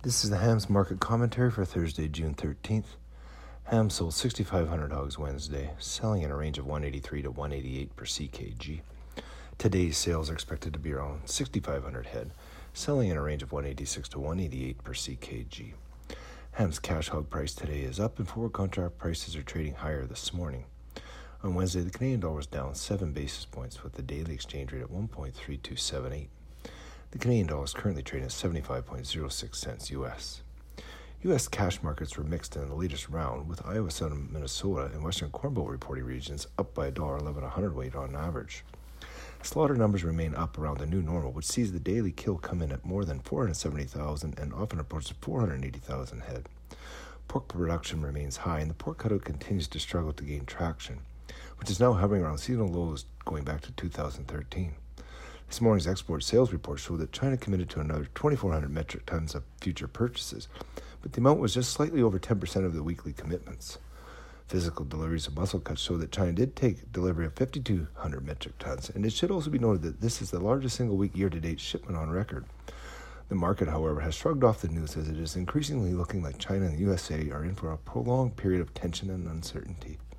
This is the Hams Market Commentary for Thursday, June 13th. Ham sold 6,500 hogs Wednesday, selling in a range of 183 to 188 per CKG. Today's sales are expected to be around 6,500 head, selling in a range of 186 to 188 per CKG. Ham's cash hog price today is up, and forward contract prices are trading higher this morning. On Wednesday, the Canadian dollar was down 7 basis points, with the daily exchange rate at 1.3278. The Canadian dollar is currently trading at 75.06 cents U.S. U.S. cash markets were mixed in the latest round, with Iowa, Southern Minnesota, and Western Corn Belt reporting regions up by $1.11 a hundredweight on average. Slaughter numbers remain up around the new normal, which sees the daily kill come in at more than 470,000 and often approaches 480,000 head. Pork production remains high, and the pork cutout continues to struggle to gain traction, which is now hovering around seasonal lows going back to 2013. This morning's export sales report showed that China committed to another 2,400 metric tons of future purchases, but the amount was just slightly over 10% of the weekly commitments. Physical deliveries of muscle cuts show that China did take delivery of 5,200 metric tons, and it should also be noted that this is the largest single-week year-to-date shipment on record. The market, however, has shrugged off the news, as it is increasingly looking like China and the USA are in for a prolonged period of tension and uncertainty.